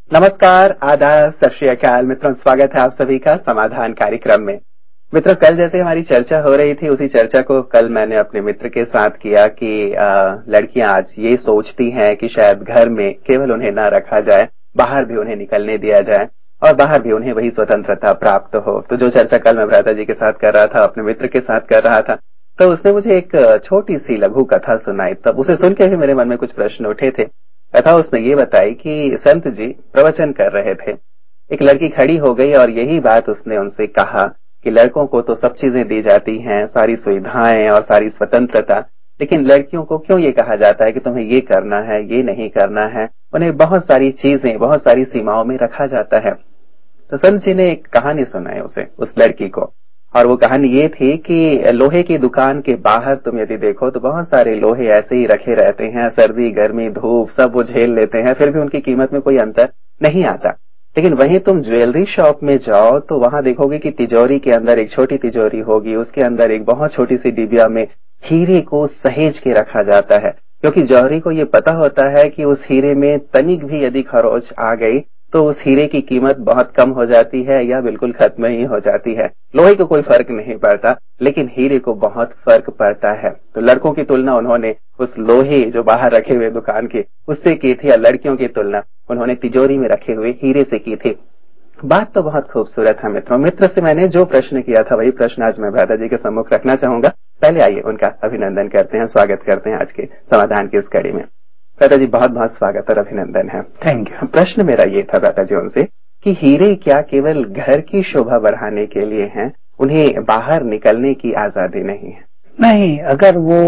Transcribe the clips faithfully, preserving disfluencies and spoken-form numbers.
नमस्कार, आदाब, सत श्री अकाल मित्रों, स्वागत है आप सभी का समाधान कार्यक्रम में। मित्रों, कल जैसे हमारी चर्चा हो रही थी, उसी चर्चा को कल मैंने अपने मित्र के साथ किया कि लड़कियां आज ये सोचती हैं कि शायद घर में केवल उन्हें न रखा जाए, बाहर भी उन्हें निकलने दिया जाए और बाहर भी उन्हें वही स्वतंत्रता प्राप्त हो। तो जो चर्चा कल मैं भ्राता जी के साथ कर रहा था, अपने मित्र के साथ कर रहा था, तो उसने मुझे एक छोटी सी लघु कथा सुनाई। तब उसे सुन के भी मेरे मन में कुछ प्रश्न उठे थे। कथा उसने ये बताई कि संत जी प्रवचन कर रहे थे, एक लड़की खड़ी हो गई और यही बात उसने उनसे कहा कि लड़कों को तो सब चीजें दी जाती हैं, सारी सुविधाएं और सारी स्वतंत्रता, लेकिन लड़कियों को क्यों ये कहा जाता है कि तुम्हें ये करना है, ये नहीं करना है। उन्हें बहुत सारी चीजें, बहुत सारी सीमाओं में रखा जाता है। तो संत जी ने एक कहानी सुनाई उसे, उस लड़की को, और वो कहानी ये थी कि लोहे की दुकान के बाहर तुम यदि देखो तो बहुत सारे लोहे ऐसे ही रखे रहते हैं, सर्दी गर्मी धूप सब वो झेल लेते हैं, फिर भी उनकी कीमत में कोई अंतर नहीं आता। लेकिन वहीं तुम ज्वेलरी शॉप में जाओ तो वहां देखोगे कि तिजोरी के अंदर एक छोटी तिजोरी होगी, उसके अंदर एक बहुत छोटी सी डिबिया में हीरे को सहेज के रखा जाता है, क्योंकि जौहरी को ये पता होता है कि उस हीरे में तनिक भी यदि खरोच आ गई तो उस हीरे की कीमत बहुत कम हो जाती है या बिल्कुल खत्म ही हो जाती है। लोहे को कोई फर्क नहीं पड़ता, लेकिन हीरे को बहुत फर्क पड़ता है। तो लड़कों की तुलना उन्होंने उस लोहे जो बाहर रखे हुए दुकान के उससे की थी, या लड़कियों की तुलना उन्होंने तिजोरी में रखे हुए हीरे से की थी। बात तो बहुत खूबसूरत है मित्रों। मित्र से मैंने जो प्रश्न किया था वही प्रश्न आज मैं भ्राता जी के सम्मुख रखना चाहूंगा। पहले आइए उनका अभिनंदन करते हैं, स्वागत करते हैं आज के समाधान की इस कड़ी में। भ्राता जी बहुत बहुत स्वागत और अभिनंदन है। Thank you. प्रश्न मेरा ये था भ्राता जी उनसे कि हीरे क्या केवल घर की शोभा बढ़ाने के लिए हैं, उन्हें बाहर निकलने की आजादी नहीं है? नहीं, अगर वो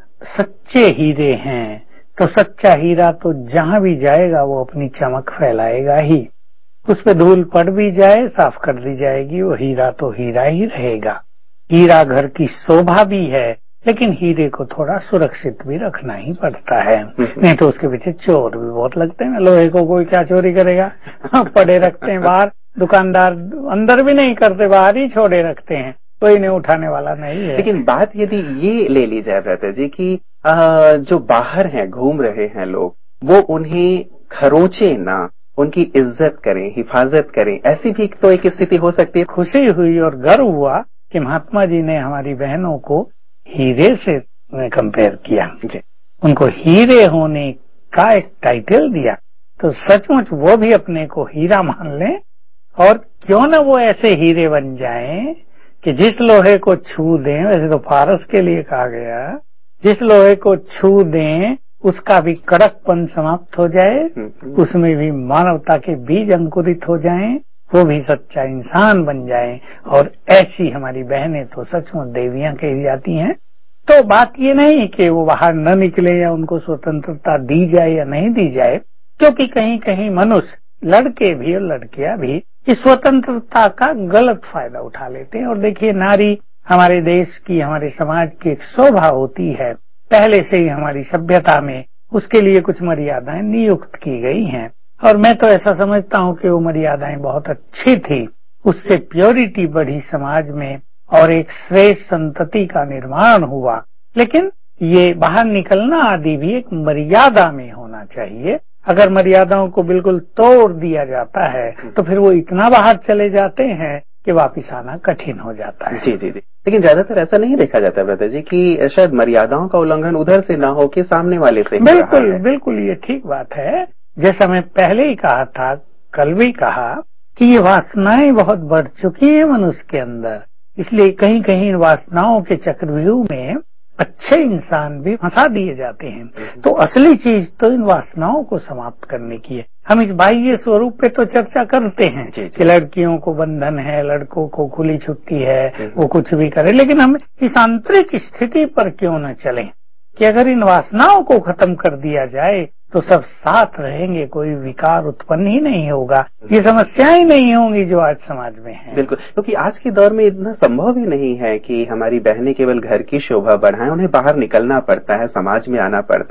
सच्चे हीरे हैं तो सच्चा हीरा तो जहां भी जाएगा वो अपनी चमक फैलाएगा ही। उस पे धूल पड़ भी जाए, साफ कर दी जाएगी, वो हीरा तो हीरा ही रहेगा। हीरा घर की शोभा भी है, लेकिन हीरे को थोड़ा सुरक्षित भी रखना ही पड़ता है, नहीं तो उसके पीछे चोर भी बहुत लगते हैं। लोहे को कोई क्या चोरी करेगा, पड़े रखते हैं बाहर, दुकानदार अंदर भी नहीं करते, बाहर ही छोड़े रखते हैं, कोई नहीं उठाने वाला नहीं है। लेकिन बात यदि ये ले ली जाए भ्राता जी कि जो बाहर हैं, घूम रहे हैं लोग, वो उन्हें खरोचे ना, उनकी इज्जत करें, हिफाजत करें, ऐसी भी तो एक स्थिति हो सकती है। खुशी हुई और गर्व हुआ कि महात्मा जी ने हमारी बहनों को हीरे से कंपेयर किया, उनको हीरे होने का एक टाइटल दिया, तो सचमुच वो भी अपने को हीरा मान लें, और क्यों ना वो ऐसे हीरे बन जाएं कि जिस लोहे को छू दें, वैसे तो फारस के लिए कहा गया, जिस लोहे को छू दें उसका भी कड़कपन समाप्त हो जाए, उसमें भी मानवता के बीज अंकुरित हो जाएं, वो भी सच्चा इंसान बन जाएं, और ऐसी हमारी बहनें तो सचमुच देवियां कही जाती हैं। तो बात ये नहीं कि वो बाहर न निकले या उनको स्वतंत्रता दी जाए या नहीं दी जाए, क्योंकि कहीं कहीं मनुष्य, लड़के भी और लड़कियां भी, इस स्वतंत्रता का गलत फायदा उठा लेते हैं। और देखिए, नारी हमारे देश की, हमारे समाज की एक शोभा होती है, पहले से ही हमारी सभ्यता में उसके लिए कुछ मर्यादाएं नियुक्त की गई हैं, और मैं तो ऐसा समझता हूं कि वो मर्यादाएं बहुत अच्छी थी। उससे प्योरिटी बढ़ी समाज में और एक श्रेष्ठ संतति का निर्माण हुआ। लेकिन ये बाहर निकलना आदि भी एक मर्यादा में होना चाहिए। अगर मर्यादाओं को बिल्कुल तोड़ दिया जाता है तो फिर वो इतना बाहर चले जाते हैं कि वापिस आना कठिन हो जाता है। जी जी जी। लेकिन ज्यादातर ऐसा नहीं देखा जाता भ्राता जी कि शायद मर्यादाओं का उल्लंघन उधर से ना हो कि सामने वाले से। बिल्कुल बिल्कुल, ये ठीक बात है। जैसा मैं पहले ही कहा था, कल भी कहा, कि ये वासनाएं बहुत बढ़ चुकी हैं मनुष्य के अंदर, इसलिए कहीं कहीं वासनाओं के चक्रव्यूह में अच्छे इंसान भी फंसा दिए जाते हैं। तो असली चीज तो इन वासनाओं को समाप्त करने की है। हम इस बाह्य स्वरूप पे तो चर्चा करते हैं जी, जी। कि लड़कियों को बंधन है, लड़कों को खुली छुट्टी है, वो कुछ भी करे, लेकिन हम इस आंतरिक स्थिति पर क्यों न चलें कि अगर इन वासनाओं को खत्म कर दिया जाए तो सब साथ रहेंगे, कोई विकार उत्पन्न ही नहीं होगा, ये समस्याएं नहीं होंगी जो आज समाज में है। बिल्कुल, क्योंकि आज के दौर में इतना संभव ही नहीं है कि हमारी बहनें केवल घर की शोभा बढ़ाएं, उन्हें बाहर निकलना पड़ता है, समाज में आना पड़ता है,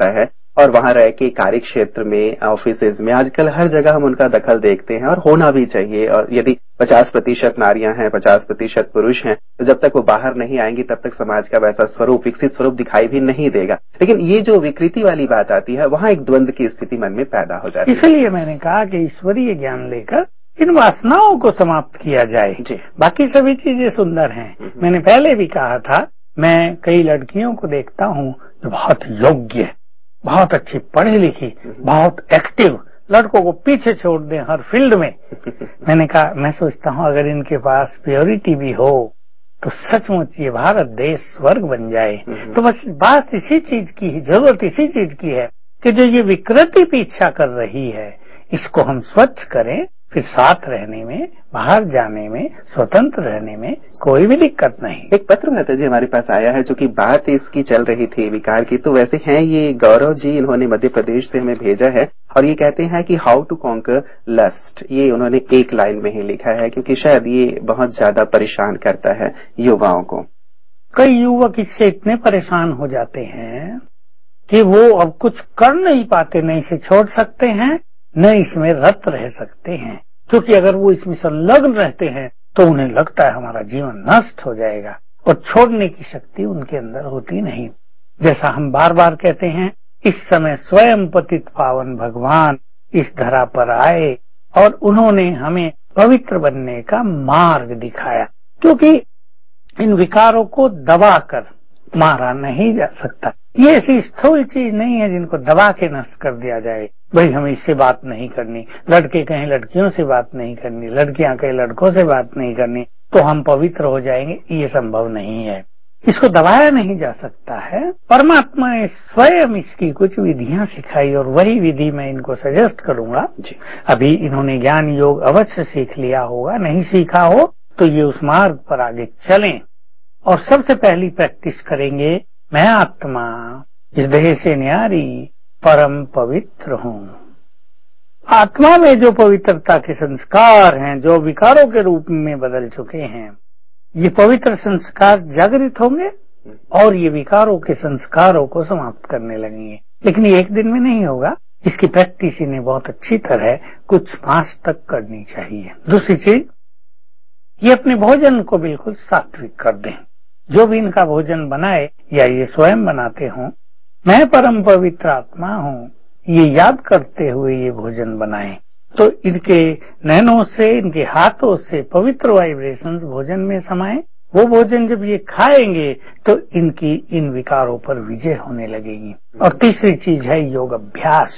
और वहां रह के कार्य क्षेत्र में, ऑफिसेज में आजकल हर जगह हम उनका दखल देखते हैं और होना भी चाहिए। और यदि पचास प्रतिशत नारियां हैं, पचास प्रतिशत पुरुष हैं, तो जब तक वो बाहर नहीं आएंगी तब तक समाज का वैसा स्वरूप, विकसित स्वरूप दिखाई भी नहीं देगा। लेकिन ये जो विकृति वाली बात आती है, वहां एक द्वंद्व की स्थिति मन में पैदा हो जाती है। इसलिए मैंने कहा कि ईश्वरीय ज्ञान लेकर इन वासनाओं को समाप्त किया जाए। बाकी सभी चीजें सुंदर हैं। मैंने पहले भी कहा था, मैं कई लड़कियों को देखता हूँ जो बहुत योग्य, बहुत अच्छी पढ़ी लिखी, बहुत एक्टिव, लड़कों को पीछे छोड़ दें हर फील्ड में। मैंने कहा, मैं सोचता हूँ अगर इनके पास प्योरिटी भी हो तो सचमुच ये भारत देश स्वर्ग बन जाए। तो बस बात इसी चीज की है, जरूरत इसी चीज की है कि जो ये विकृति पीछा कर रही है, इसको हम स्वच्छ करें, फिर साथ रहने में, बाहर जाने में, स्वतंत्र रहने में कोई भी दिक्कत नहीं। एक पत्र मेहता जी हमारे पास आया है, जो कि बात इसकी चल रही थी विकार की, तो वैसे हैं ये गौरव जी, इन्होंने मध्य प्रदेश से हमें भेजा है और ये कहते हैं कि हाउ टू कॉन्कर लस्ट, ये उन्होंने एक लाइन में ही लिखा है, क्योंकि शायद ये बहुत ज्यादा परेशान करता है युवाओं को। कई युवक इससे इतने परेशान हो जाते हैं कि वो अब कुछ कर नहीं पाते, न इसे छोड़ सकते हैं, न इसमें रत रह सकते हैं, क्योंकि अगर वो इसमें संलग्न रहते हैं तो उन्हें लगता है हमारा जीवन नष्ट हो जाएगा और छोड़ने की शक्ति उनके अंदर होती नहीं। जैसा हम बार बार कहते हैं, इस समय स्वयं पतित पावन भगवान इस धरा पर आए और उन्होंने हमें पवित्र बनने का मार्ग दिखाया, क्योंकि इन विकारों को दबाकर मारा नहीं जा सकता। ये ऐसी स्थूल चीज नहीं है जिनको दबा के नष्ट कर दिया जाए। भाई हमें इससे बात नहीं करनी, लड़के कहें लड़कियों से बात नहीं करनी, लड़कियां कहें लड़कों से बात नहीं करनी, तो हम पवित्र हो जाएंगे, ये संभव नहीं है। इसको दबाया नहीं जा सकता है। परमात्मा ने स्वयं इसकी कुछ विधियां सिखाई और वही विधि मैं इनको सजेस्ट करूंगा। अभी इन्होंने ज्ञान योग अवश्य सीख लिया होगा, नहीं सीखा हो तो ये उस मार्ग पर आगे चलें और सबसे पहली प्रैक्टिस करेंगे, मैं आत्मा इस देह से न्यारी परम पवित्र हूँ। आत्मा में जो पवित्रता के संस्कार हैं, जो विकारों के रूप में बदल चुके हैं, ये पवित्र संस्कार जागृत होंगे और ये विकारों के संस्कारों को समाप्त करने लगेंगे। लेकिन ये एक दिन में नहीं होगा, इसकी प्रैक्टिस इन्हें बहुत अच्छी तरह कुछ मास तक करनी चाहिए। दूसरी चीज, ये अपने भोजन को बिल्कुल सात्विक कर दें। जो भी इनका भोजन बनाए या ये स्वयं बनाते हों, मैं परम पवित्र आत्मा हूँ, ये याद करते हुए ये भोजन बनाएं, तो इनके नैनों से, इनके हाथों से पवित्र वाइब्रेशंस भोजन में समाएं। वो भोजन जब ये खाएंगे तो इनकी इन विकारों पर विजय होने लगेगी। और तीसरी चीज है योग अभ्यास।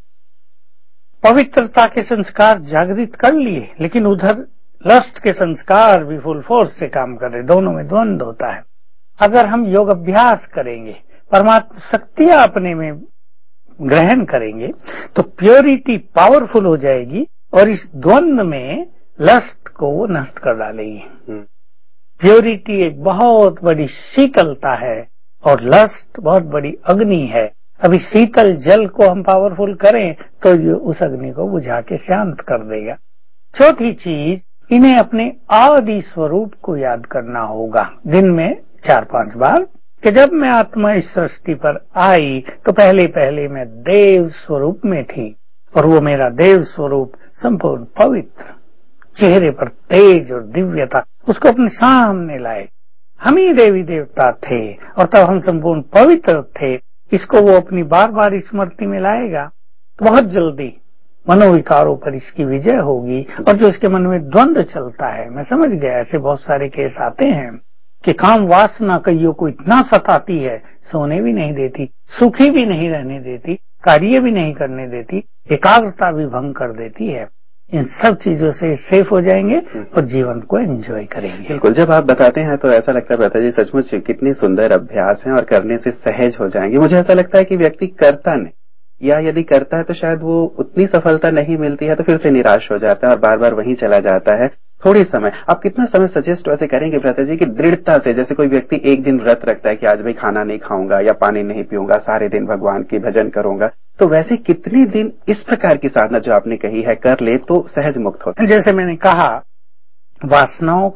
पवित्रता के संस्कार जागृत कर लिए, लेकिन उधर लस्ट के संस्कार भी फुल फोर्स से काम कर रहे, दोनों में द्वंद्व होता है। अगर हम योग अभ्यास करेंगे, परमात्मा शक्तियां अपने में ग्रहण करेंगे, तो प्योरिटी पावरफुल हो जाएगी और इस द्वंद्व में लस्ट को वो नष्ट कर डालेगी। प्योरिटी एक बहुत बड़ी शीतलता है और लस्ट बहुत बड़ी अग्नि है। अभी शीतल जल को हम पावरफुल करें तो ये उस अग्नि को बुझा के शांत कर देगा। चौथी चीज, इन्हें अपने आदि स्वरूप को याद करना होगा दिन में चार पांच बार, कि जब मैं आत्मा इस सृष्टि पर आई तो पहले पहले मैं देव स्वरूप में थी और वो मेरा देव स्वरूप संपूर्ण पवित्र, चेहरे पर तेज और दिव्यता, उसको अपने सामने लाए। हम ही देवी देवता थे और तब हम संपूर्ण पवित्र थे। इसको वो अपनी बार बार स्मृति में लाएगा तो बहुत जल्दी मनोविकारों पर इसकी विजय होगी। और जो इसके मन में द्वंद्व चलता है, मैं समझ गया, ऐसे बहुत सारे केस आते हैं कि काम वासना कईयों को इतना सताती है, सोने भी नहीं देती, सुखी भी नहीं रहने देती, कार्य भी नहीं करने देती, एकाग्रता भी भंग कर देती है। इन सब चीजों से सेफ हो जाएंगे और जीवन को एंजॉय करेंगे। बिल्कुल, जब आप बताते हैं तो ऐसा लगता है भ्राता जी सचमुच कितनी सुंदर अभ्यास है और करने से सहज हो जाएंगे। मुझे ऐसा लगता है कि व्यक्ति करता नहीं, या यदि करता है तो शायद वो उतनी सफलता नहीं मिलती है तो फिर से निराश हो जाता है और बार बार वहीं चला जाता है। थोड़ी समय, आप कितना समय सजेस्ट वैसे करेंगे भ्राता जी कि दृढ़ता से, जैसे कोई व्यक्ति एक दिन व्रत रखता है कि आज मैं खाना नहीं खाऊंगा या पानी नहीं पीऊंगा, सारे दिन भगवान की भजन करूंगा, तो वैसे कितने दिन इस प्रकार की साधना जो आपने कही है कर ले तो सहज मुक्त होता है? जैसे मैंने कहा, वासनाओं का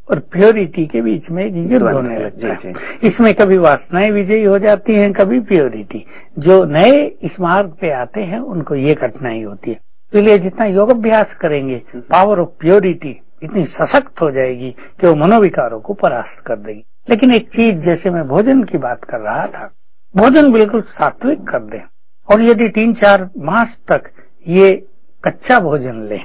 और प्योरिटी के बीच में युद्ध होने लगता है। इसमें कभी वासनाएं विजयी हो जाती हैं, कभी प्योरिटी। जो नए इस मार्ग पे आते हैं उनको ये कठिनाई होती है। इसलिए जितना योग अभ्यास करेंगे, पावर ऑफ प्योरिटी इतनी सशक्त हो जाएगी कि वो मनोविकारों को परास्त कर देगी। लेकिन एक चीज, जैसे मैं भोजन की बात कर रहा था, भोजन बिल्कुल सात्विक कर दें, और यदि तीन चार मास तक ये कच्चा भोजन लें,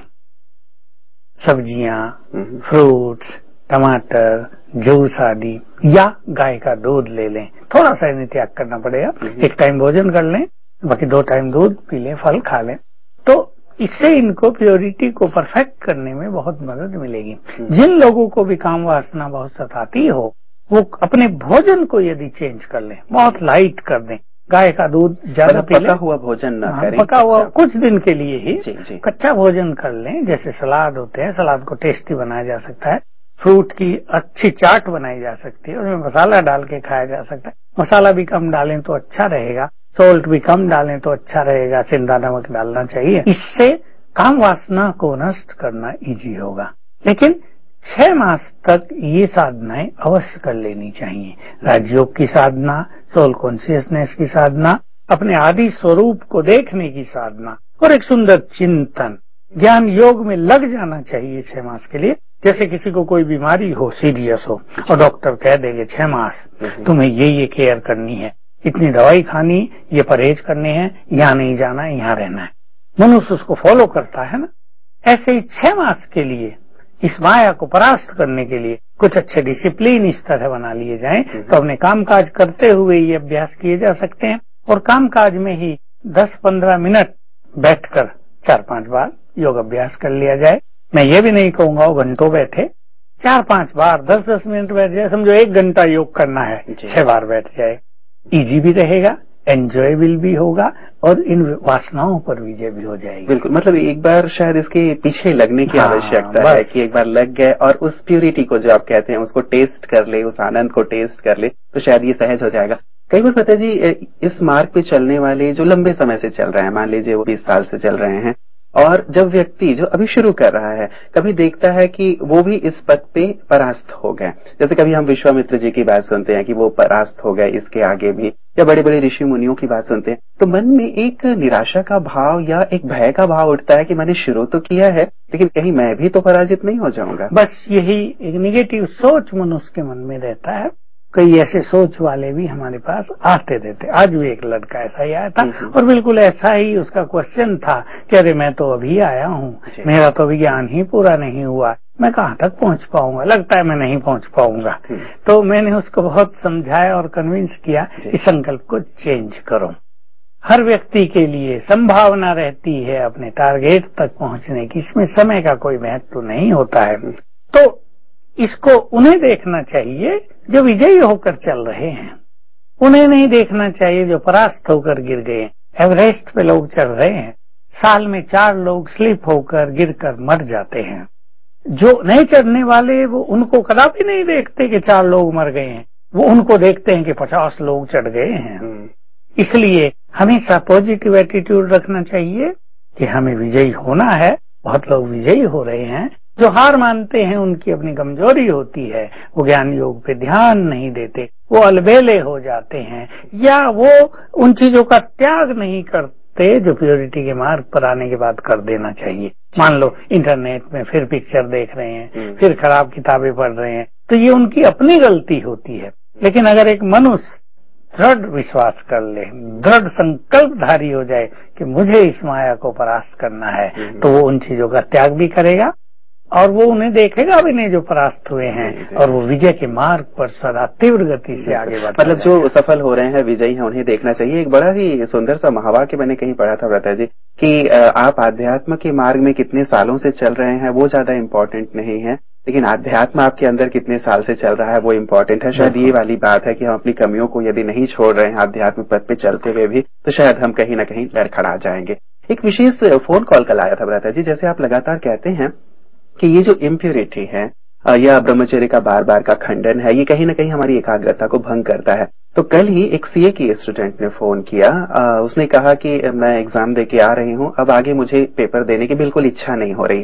सब्जियां, फ्रूट्स, टमाटर, जूस आदि, या गाय का दूध ले लें, थोड़ा सा इन्हें त्याग करना पड़ेगा। एक टाइम भोजन कर लें, बाकी दो टाइम दूध पी लें, फल खा लें, तो इससे इनको प्योरिटी को परफेक्ट करने में बहुत मदद मिलेगी। जिन लोगों को भी काम वासना बहुत सताती हो, वो अपने भोजन को यदि चेंज कर लें, बहुत लाइट कर दें, गाय का दूध ज्यादा पी लें, पका हुआ भोजन न करें, पका हुआ कुछ दिन के लिए ही जी, जी। कच्चा भोजन कर लें। जैसे सलाद होते हैं, सलाद को टेस्टी बनाया जा सकता है, फ्रूट की अच्छी चाट बनाई जा सकती है, उसमें मसाला डाल के खाया जा सकता है। मसाला भी कम डालें तो अच्छा रहेगा, सोल्ट भी कम डालें तो अच्छा रहेगा, सिंधा नमक डालना चाहिए। इससे काम वासना को नष्ट करना इजी होगा। लेकिन छह मास तक ये साधनाएं अवश्य कर लेनी चाहिए। राजयोग की साधना, सोल कॉन्शियसनेस की साधना, अपने आदि स्वरूप को देखने की साधना, और एक सुंदर चिंतन, ज्ञान योग में लग जाना चाहिए छह मास के लिए। जैसे किसी को कोई बीमारी हो, सीरियस हो, और डॉक्टर कह देंगे छह मास तुम्हें ये ये केयर करनी है, इतनी दवाई खानी, ये परहेज करने हैं, यहाँ नहीं जाना, यहाँ रहना है, मनुष्य उसको फॉलो करता है ना। ऐसे ही छह मास के लिए इस माया को परास्त करने के लिए कुछ अच्छे डिसिप्लिन इस तरह बना लिए जाएं तो अपने कामकाज करते हुए ये अभ्यास किए जा सकते हैं। और कामकाज में ही दस पंद्रह मिनट बैठकर चार पांच बार योग अभ्यास कर लिया जाए। मैं ये भी नहीं कहूंगा वो घंटों बैठे, चार पांच बार दस दस मिनट बैठ जाए, समझो एक घंटा योग करना है, छह बार बैठ जाए, इजी भी रहेगा, एंजॉयबल भी होगा, और इन वासनाओं पर विजय भी हो जाएगी। बिल्कुल, मतलब एक बार शायद इसके पीछे लगने की आवश्यकता हाँ, है कि एक बार लग गए और उस प्यूरिटी को जो आप कहते हैं उसको टेस्ट कर ले, उस आनंद को टेस्ट कर ले, तो शायद ये सहज हो जाएगा। कई बार पता जी, इस मार्ग पे चलने वाले जो लंबे समय से चल रहे हैं, मान लीजिए वो बीस साल से चल रहे हैं, और जब व्यक्ति जो अभी शुरू कर रहा है कभी देखता है कि वो भी इस पद पे परास्त हो गए, जैसे कभी हम विश्वामित्र जी की बात सुनते हैं कि वो परास्त हो गए इसके आगे भी, या बड़े बड़े ऋषि मुनियों की बात सुनते हैं, तो मन में एक निराशा का भाव या एक भय का भाव उठता है कि मैंने शुरू तो किया है लेकिन कहीं मैं भी तो पराजित नहीं हो जाऊंगा। बस यही एक निगेटिव सोच मनुष्य के मन में रहता है। कई ऐसे सोच वाले भी हमारे पास आते रहते। आज भी एक लड़का ऐसा ही आया था और बिल्कुल ऐसा ही उसका क्वेश्चन था कि अरे मैं तो अभी आया हूँ, मेरा तो अभी ज्ञान ही पूरा नहीं हुआ, मैं कहाँ तक पहुँच पाऊंगा, लगता है मैं नहीं पहुँच पाऊंगा। तो मैंने उसको बहुत समझाया और कन्विंस किया इस संकल्प को चेंज करो। हर व्यक्ति के लिए संभावना रहती है अपने टारगेट तक पहुँचने की, इसमें समय का कोई महत्व तो नहीं होता है। तो इसको उन्हें देखना चाहिए जो विजयी होकर चल रहे हैं, उन्हें नहीं देखना चाहिए जो परास्त होकर गिर गए। एवरेस्ट पे लोग चढ़ रहे हैं, साल में चार लोग स्लिप होकर गिरकर मर जाते हैं। जो नहीं चढ़ने वाले वो उनको कदापि नहीं देखते कि चार लोग मर गए हैं, वो उनको देखते हैं कि पचास लोग चढ़ गए हैं। इसलिए हमेशा पॉजिटिव एटीट्यूड रखना चाहिए कि हमें विजयी होना है। बहुत लोग विजयी हो रहे हैं। जो हार मानते हैं उनकी अपनी कमजोरी होती है, वो ज्ञान योग पे ध्यान नहीं देते, वो अलबेले हो जाते हैं, या वो उन चीजों का त्याग नहीं करते जो प्योरिटी के मार्ग पर आने के बाद कर देना चाहिए। मान लो इंटरनेट में फिर पिक्चर देख रहे हैं, फिर खराब किताबें पढ़ रहे हैं, तो ये उनकी अपनी गलती होती है। लेकिन अगर एक मनुष्य दृढ़ विश्वास कर ले, दृढ़ संकल्पधारी हो जाए कि मुझे इस माया को परास्त करना है, तो वो उन चीजों का त्याग भी करेगा और वो उन्हें देखेगा भी नहीं जो परास्त हुए हैं, और वो विजय के मार्ग पर सदा तीव्र गति से आगे बढ़ता मतलब जो सफल हो रहे हैं, विजयी हैं, उन्हें देखना चाहिए। एक बड़ा ही सुंदर सा महावाक्य मैंने कहीं पढ़ा था व्रता जी कि आप आध्यात्म के मार्ग में कितने सालों से चल रहे हैं वो ज्यादा इम्पोर्टेंट नहीं है, लेकिन आध्यात्म आपके अंदर कितने साल से चल रहा है वो इम्पोर्टेंट है। शायद ये वाली बात है कि हम अपनी कमियों को यदि नहीं छोड़ रहे हैं आध्यात्मिक पथ पे चलते हुए भी, तो शायद हम कहीं ना कहीं लड़खड़ा जाएंगे। एक विशेष फोन कॉल कल आया था व्रता जी, जैसे आप लगातार कहते हैं कि ये जो इम्प्योरिटी है या ब्रह्मचर्य का बार बार का खंडन है, ये कहीं ना कहीं हमारी एकाग्रता को भंग करता है। तो कल ही एक सीए की स्टूडेंट ने फोन किया, आ, उसने कहा कि मैं एग्जाम दे के आ रही हूँ, अब आगे मुझे पेपर देने की बिल्कुल इच्छा नहीं हो रही है,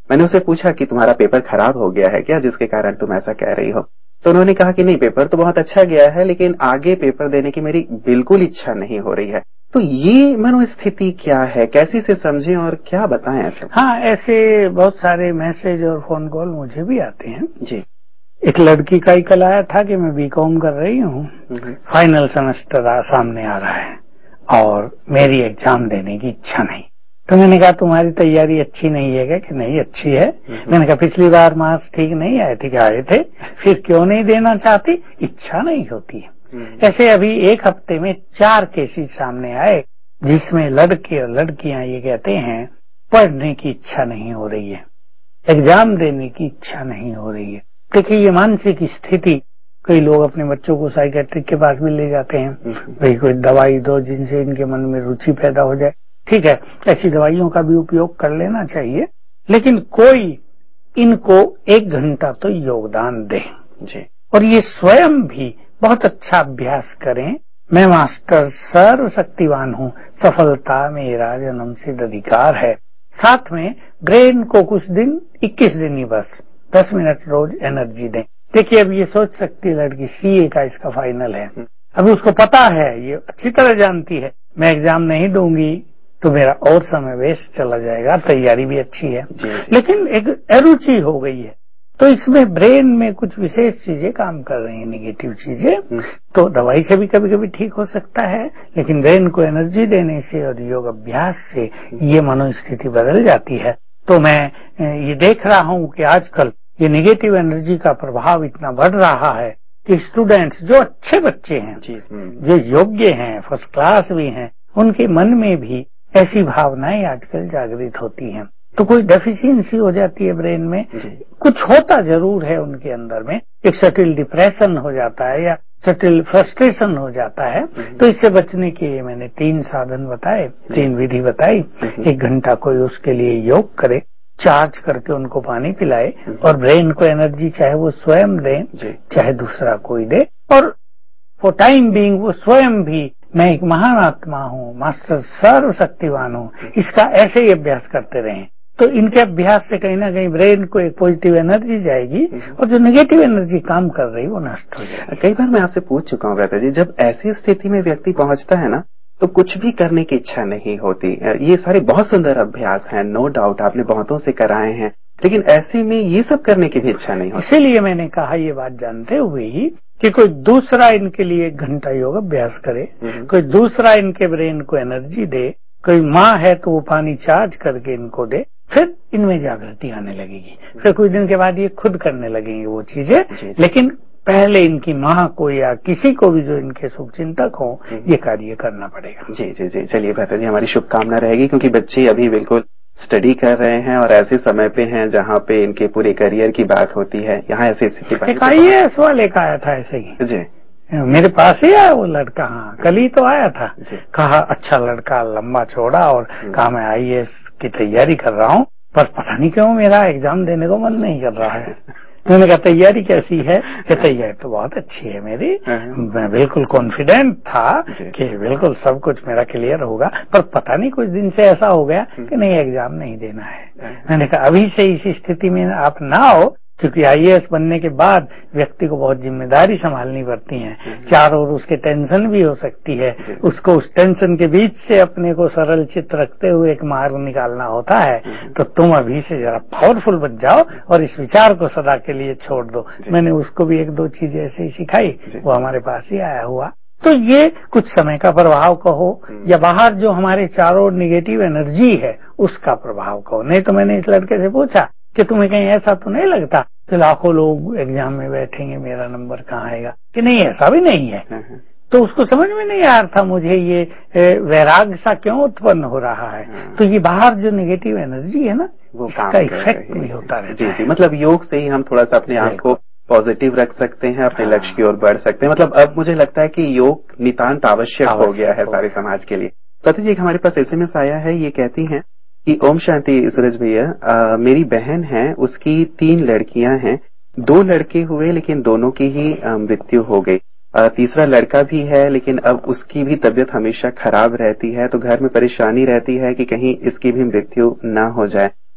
मैंने उससे पूछा कि तुम्हारा पेपर खराब हो गया है क्या, जिसके कारण तुम ऐसा कह रही हो? तो उन्होंने कहा कि नहीं, पेपर तो बहुत अच्छा गया है, लेकिन आगे पेपर देने की मेरी बिल्कुल इच्छा नहीं हो रही है। तो ये मनोस्थिति क्या है, कैसे से समझें और क्या बताएं ऐसे? हाँ, ऐसे बहुत सारे मैसेज और फोन कॉल मुझे भी आते हैं जी। एक लड़की का ही कल आया था कि मैं बीकॉम कर रही हूँ, फाइनल सेमेस्टर सामने आ रहा है और मेरी एग्जाम देने की इच्छा नहीं। तो मैंने कहा तुम्हारी तैयारी अच्छी नहीं है क्या? कि नहीं अच्छी है। मैंने कहा पिछली बार मार्क्स ठीक नहीं आए थे? क्या आए थे? फिर क्यों नहीं देना चाहती? इच्छा नहीं होती है। ऐसे अभी एक हफ्ते में चार केसेस सामने आए जिसमें लड़के और लड़कियां ये कहते हैं पढ़ने की इच्छा नहीं हो रही है, एग्जाम देने की इच्छा नहीं हो रही है। देखिए ये मानसिक स्थिति, कई लोग अपने बच्चों को साइकेट्रिक के पास भी ले जाते हैं, भाई कोई दवाई दो जिनसे इनके मन में रुचि पैदा हो जाए। ठीक है, ऐसी दवाइयों का भी उपयोग कर लेना चाहिए, लेकिन कोई इनको एक घंटा तो योगदान दे जी। और ये स्वयं भी बहुत अच्छा अभ्यास करें। मैं मास्टर सर्वशक्तिवान हूँ, सफलता मेरा जन्म सिद्ध अधिकार है। साथ में ब्रेन को कुछ दिन, इक्कीस दिन ही बस दस मिनट रोज एनर्जी दें। देखिए अब ये सोच सकती है लड़की सीए का इसका फाइनल है, अभी उसको पता है, ये अच्छी तरह जानती है मैं एग्जाम नहीं दूंगी तो मेरा और समय वेस्ट चला जाएगा, तैयारी भी अच्छी है, लेकिन एक अरुचि हो गई है। तो इसमें ब्रेन में कुछ विशेष चीजें काम कर रही हैं, नेगेटिव चीजें। तो दवाई से भी कभी कभी ठीक हो सकता है, लेकिन ब्रेन को एनर्जी देने से और योग अभ्यास से ये मनोस्थिति बदल जाती है। तो मैं ये देख रहा हूं कि आजकल ये नेगेटिव एनर्जी का प्रभाव इतना बढ़ रहा है कि स्टूडेंट्स जो अच्छे बच्चे हैं, जो योग्य हैं, फर्स्ट क्लास भी हैं, उनके मन में भी ऐसी भावनाएं आजकल जागृत होती हैं। तो कोई डेफिशिएंसी हो जाती है ब्रेन में, कुछ होता जरूर है उनके अंदर में, एक सटिल डिप्रेशन हो जाता है या सटिल फ्रस्ट्रेशन हो जाता है। तो इससे बचने के मैंने तीन साधन बताए, तीन विधि बताई। एक घंटा कोई उसके लिए योग करे, चार्ज करके उनको पानी पिलाए और ब्रेन को एनर्जी चाहे वो स्वयं दे चाहे दूसरा कोई दे, और फॉर टाइम बीइंग वो स्वयं भी मैं एक महान आत्मा हूँ, मास्टर सर्वशक्तिवान हूँ, इसका ऐसे ही अभ्यास करते रहें। तो इनके अभ्यास से कहीं ना कहीं ब्रेन को एक पॉजिटिव एनर्जी जाएगी और जो नेगेटिव एनर्जी काम कर रही है वो नष्ट हो जाएगी। कई बार मैं आपसे पूछ चुका हूँ कहते जी, जब ऐसी स्थिति में व्यक्ति पहुंचता है ना तो कुछ भी करने की इच्छा नहीं होती। ये सारे बहुत सुंदर अभ्यास हैं, नो डाउट आपने बहुतों से कराए हैं, लेकिन ऐसे में ये सब करने की भी इच्छा नहीं होती। इसीलिए मैंने कहा ये बात जानते हुए ही कि कोई दूसरा इनके लिए एक घंटा योग अभ्यास करे, कोई दूसरा इनके ब्रेन को एनर्जी दे, कोई माँ है तो वो पानी चार्ज करके इनको दे, फिर इनमें जागृति आने लगेगी। फिर कुछ दिन के बाद ये खुद करने लगेंगे वो चीजें, लेकिन पहले इनकी माँ को या किसी को भी जो इनके शुभचिंतक हो ये कार्य करना पड़ेगा। जी जी जी, चलिए बेहतर जी, हमारी शुभकामना रहेगी, क्योंकि बच्चे अभी बिल्कुल स्टडी कर रहे हैं और ऐसे समय पे हैं जहाँ पे इनके पूरे करियर की बात होती है। यहाँ ऐसी स्थिति एक आईएएस वाले का आया था ऐसे ही जी, मेरे पास ही आया वो लड़का। हाँ, कल ही तो आया था। कहा अच्छा लड़का, लंबा चौड़ा, और कहा मैं आईएएस की तैयारी कर रहा हूँ पर पता नहीं क्यों मेरा एग्जाम देने को मन नहीं कर रहा है। मैंने कहा तैयारी कैसी है? कि तैयारी तो बहुत अच्छी है मेरी, मैं बिल्कुल कॉन्फिडेंट था कि बिल्कुल सब कुछ मेरा क्लियर होगा, पर पता नहीं कुछ दिन से ऐसा हो गया कि नहीं एग्जाम नहीं देना है। मैंने कहा अभी से इस स्थिति में आप ना हो, क्योंकि आईएएस बनने के बाद व्यक्ति को बहुत जिम्मेदारी संभालनी पड़ती है, चारों ओर उसके टेंशन भी हो सकती है, उसको उस टेंशन के बीच से अपने को सरल चित्त रखते हुए एक मार्ग निकालना होता है। तो तुम अभी से जरा पावरफुल बन जाओ और इस विचार को सदा के लिए छोड़ दो। मैंने उसको भी एक दो चीजें ऐसे ही सिखाई, वो हमारे पास ही आया हुआ। तो ये कुछ समय का प्रभाव कहो या बाहर जो हमारे चारों निगेटिव एनर्जी है उसका प्रभाव कहो। नहीं तो मैंने इस लड़के से पूछा कि तुम्हें कहीं ऐसा तो नहीं लगता कि लाखों लोग एग्जाम में बैठेंगे, मेरा नंबर कहाँ आएगा? कि नहीं ऐसा भी नहीं है। तो उसको समझ में नहीं आ रहा था मुझे ये वैराग्य सा क्यों उत्पन्न हो रहा है। तो ये बाहर जो नेगेटिव एनर्जी है ना वो इसका इफेक्ट भी होता रहता है। जी जी, मतलब योग से ही हम थोड़ा सा अपने आप को पॉजिटिव रख सकते हैं, अपने लक्ष्य की ओर बढ़ सकते हैं। मतलब अब मुझे लगता है कि योग नितांत आवश्यक हो गया है सारे समाज के लिए। पता जी, हमारे पास एसएमएस आया है, ये कहती हैं कि ओम शांति सूरज भैया, मेरी बहन है, उसकी तीन लड़कियां हैं, दो लड़के हुए लेकिन दोनों की ही मृत्यु हो गई। तीसरा लड़का भी है लेकिन अब उसकी भी तबीयत हमेशा खराब रहती है, तो घर में परेशानी रहती है कि कहीं इसकी भी मृत्यु ना हो जाए।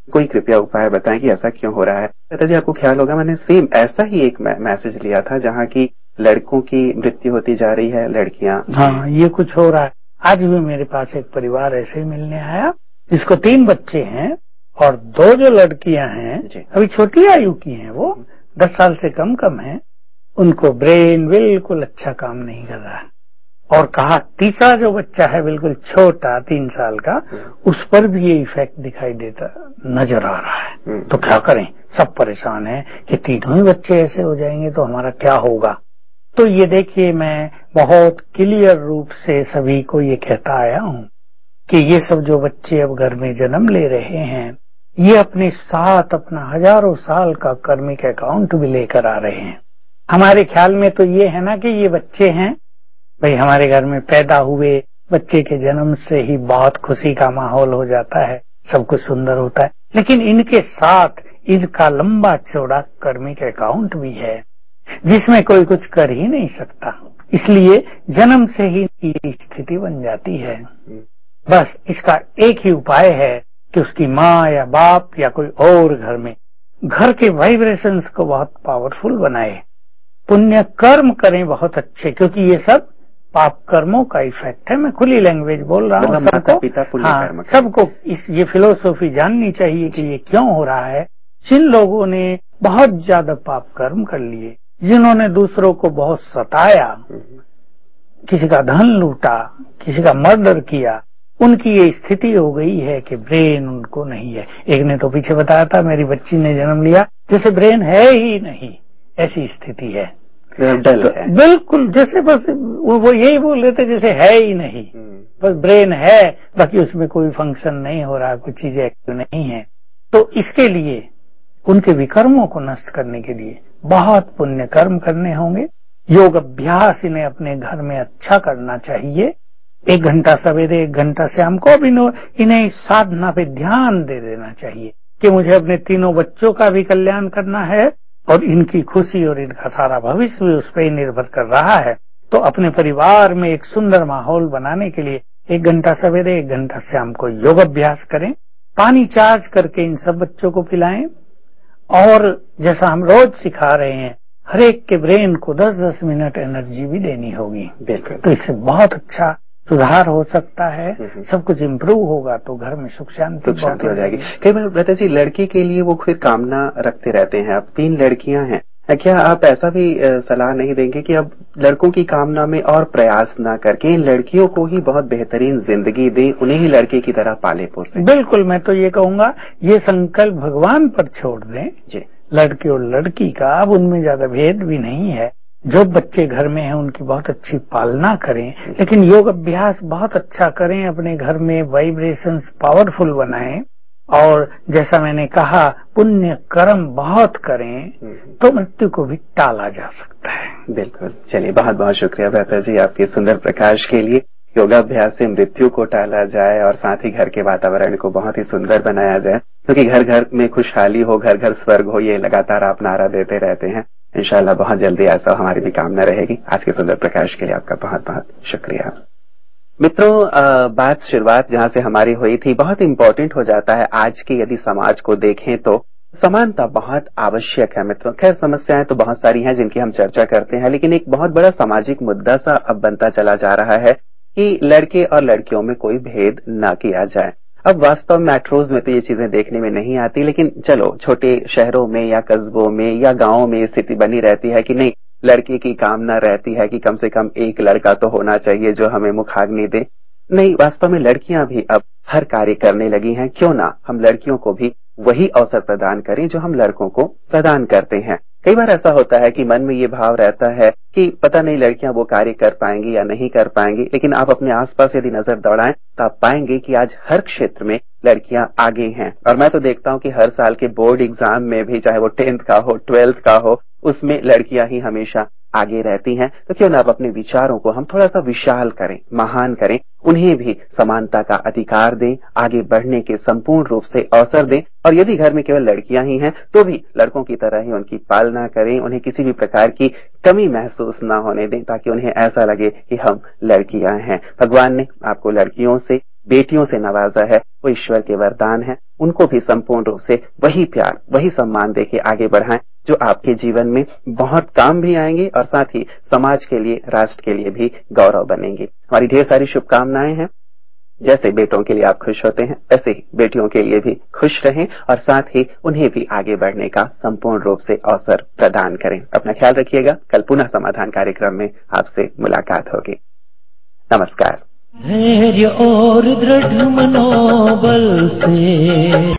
कोई कृपया उपाय बताएं कि ऐसा क्यों हो रहा है। पिताजी आपको ख्याल होगा मैंने सेम ऐसा ही एक मैसेज लिया था जहाँ की लड़कों की मृत्यु होती जा रही है, लड़कियां। हाँ, ये कुछ हो रहा है। आज भी मेरे पास एक परिवार ऐसे ही मिलने आया जिसको तीन बच्चे हैं और दो जो लड़कियां हैं अभी छोटी आयु की हैं, वो दस साल से कम कम है, उनको ब्रेन बिल्कुल अच्छा काम नहीं कर रहा है। और कहा तीसरा जो बच्चा है बिल्कुल छोटा तीन साल का, उस पर भी ये इफेक्ट दिखाई देता नजर आ रहा है। तो क्या करें, सब परेशान हैं कि तीनों ही बच्चे ऐसे हो जाएंगे तो हमारा क्या होगा। तो ये देखिए, मैं बहुत क्लियर रूप से सभी को ये कहता आया हूं कि ये सब जो बच्चे अब घर में जन्म ले रहे हैं, ये अपने साथ अपना हजारों साल का कर्मिक अकाउंट भी लेकर आ रहे हैं। हमारे ख्याल में तो ये है ना कि ये बच्चे हैं, भाई हमारे घर में पैदा हुए, बच्चे के जन्म से ही बहुत खुशी का माहौल हो जाता है, सब कुछ सुंदर होता है, लेकिन इनके साथ इनका लंबा चौड़ा कर्मिक अकाउंट भी है जिसमें कोई कुछ कर ही नहीं सकता। इसलिए जन्म से ही ये स्थिति बन जाती है। बस इसका एक ही उपाय है कि उसकी माँ या बाप या कोई और घर में घर के वाइब्रेशंस को बहुत पावरफुल बनाए, पुण्य कर्म करें बहुत अच्छे, क्योंकि ये सब पाप कर्मों का इफेक्ट है। मैं खुली लैंग्वेज बोल रहा हूँ सबको। हाँ, सबको इस ये फिलोसॉफी जाननी चाहिए कि ये क्यों हो रहा है। जिन लोगों ने बहुत ज्यादा पाप कर्म कर लिए, जिन्होंने दूसरों को बहुत सताया, किसी का धन लूटा, किसी का मर्डर किया, उनकी ये स्थिति हो गई है कि ब्रेन उनको नहीं है। एक ने तो पीछे बताया था, मेरी बच्ची ने जन्म लिया जैसे ब्रेन है ही नहीं, ऐसी स्थिति है। डल है। बिल्कुल, जैसे बस वो, वो यही बोल रहे थे जैसे है ही नहीं, बस ब्रेन है, बाकी उसमें कोई फंक्शन नहीं हो रहा, कुछ चीजें एक्टिव नहीं है। तो इसके लिए उनके विकर्मों को नष्ट करने के लिए बहुत पुण्य कर्म करने होंगे। योग अभ्यास इन्हें अपने घर में अच्छा करना चाहिए। एक घंटा सवेरे, एक घंटा शाम को भी इन्हें साधना पे ध्यान दे देना चाहिए कि मुझे अपने तीनों बच्चों का भी कल्याण करना है और इनकी खुशी और इनका सारा भविष्य भी उस पर ही निर्भर कर रहा है। तो अपने परिवार में एक सुंदर माहौल बनाने के लिए एक घंटा सवेरे, एक घंटा शाम को योग अभ्यास करें। पानी चार्ज करके इन सब बच्चों को पिलाएं और जैसा हम रोज सिखा रहे हैं, हर एक के ब्रेन को दस दस मिनट एनर्जी भी देनी होगी। बिल्कुल। तो इससे बहुत अच्छा सुधार हो सकता है, सब कुछ इम्प्रूव होगा तो घर में सुख शांति हो जाएगी। कई बार लता जी लड़की के लिए वो फिर कामना रखते रहते हैं। अब तीन लड़कियां हैं, क्या आप ऐसा भी सलाह नहीं देंगे कि अब लड़कों की कामना में और प्रयास ना करके इन लड़कियों को ही बहुत बेहतरीन जिंदगी दें, उन्हें ही लड़के की तरह पाले पोसे? बिल्कुल, मैं तो ये कहूंगा ये संकल्प भगवान पर छोड़ दें जी। लड़के और लड़की का अब उनमें ज्यादा भेद भी नहीं है। जो बच्चे घर में हैं उनकी बहुत अच्छी पालना करें, लेकिन योग अभ्यास बहुत अच्छा करें, अपने घर में वाइब्रेशंस पावरफुल बनाएं और जैसा मैंने कहा पुण्य कर्म बहुत करें तो मृत्यु को भी टाला जा सकता है। बिल्कुल। चलिए, बहुत बहुत शुक्रिया भ्राता जी आपके सुंदर प्रकाश के लिए। योगाभ्यास से मृत्यु को टाला जाए और साथ ही घर के वातावरण को बहुत ही सुंदर बनाया जाए, क्योंकि घर घर में खुशहाली हो, घर घर स्वर्ग हो, ये लगातार आप नारा देते रहते हैं। इंशाल्लाह बहुत जल्दी ऐसा हमारी भी कामना रहेगी। आज के सुंदर प्रकाश के लिए आपका बहुत बहुत शुक्रिया। मित्रों, बात शुरुआत जहां से हमारी हुई थी बहुत इंपॉर्टेंट हो जाता है। आज के यदि समाज को देखें तो समानता बहुत आवश्यक है मित्रों। खैर, समस्याएं तो बहुत सारी हैं जिनकी हम चर्चा करते हैं, लेकिन एक बहुत बड़ा सामाजिक मुद्दा सा अब बनता चला जा रहा है कि लड़के और लड़कियों में कोई भेद न किया जाए। अब वास्तव में मेट्रोज में तो ये चीजें देखने में नहीं आती, लेकिन चलो छोटे शहरों में या कस्बों में या गांवों में स्थिति बनी रहती है कि नहीं, लड़के की कामना रहती है कि कम से कम एक लड़का तो होना चाहिए जो हमें मुखाग्नि दे। नहीं, वास्तव में लड़कियां भी अब हर कार्य करने लगी हैं। क्यों ना हम लड़कियों को भी वही अवसर प्रदान करें जो हम लड़कों को प्रदान करते हैं। कई बार ऐसा होता है कि मन में ये भाव रहता है कि पता नहीं लड़कियां वो कार्य कर पाएंगी या नहीं कर पाएंगी, लेकिन आप अपने आसपास यदि नजर दौड़ाएं तो आप पाएंगे कि आज हर क्षेत्र में लड़कियां आगे हैं। और मैं तो देखता हूं कि हर साल के बोर्ड एग्जाम में भी, चाहे वो टेंथ का हो, ट्वेल्थ का हो, उसमें लड़कियां ही हमेशा आगे रहती हैं। तो क्यों ना आप अपने विचारों को हम थोड़ा सा विशाल करें, महान करें, उन्हें भी समानता का अधिकार दें, आगे बढ़ने के संपूर्ण रूप से अवसर दें। और यदि घर में केवल लड़कियां ही हैं तो भी लड़कों की तरह ही उनकी पालना करें, उन्हें किसी भी प्रकार की कमी महसूस न होने दें, ताकि उन्हें ऐसा लगे कि हम लड़कियां हैं। भगवान ने आपको लड़कियों से बेटियों से नवाजा है वो ईश्वर के वरदान है। उनको भी संपूर्ण रूप से वही प्यार, वही सम्मान देके आगे बढ़ाएं जो आपके जीवन में बहुत काम भी आएंगे और साथ ही समाज के लिए, राष्ट्र के लिए भी गौरव बनेंगे। हमारी ढेर सारी शुभकामनाएं हैं। जैसे बेटों के लिए आप खुश होते हैं, ऐसे ही बेटियों के लिए भी खुश रहें और साथ ही उन्हें भी आगे बढ़ने का संपूर्ण रूप से अवसर प्रदान करें। अपना ख्याल रखिएगा। कल पुनः समाधान कार्यक्रम में आपसे मुलाकात होगी। नमस्कार। धैर्य और दृढ़ मनोबल से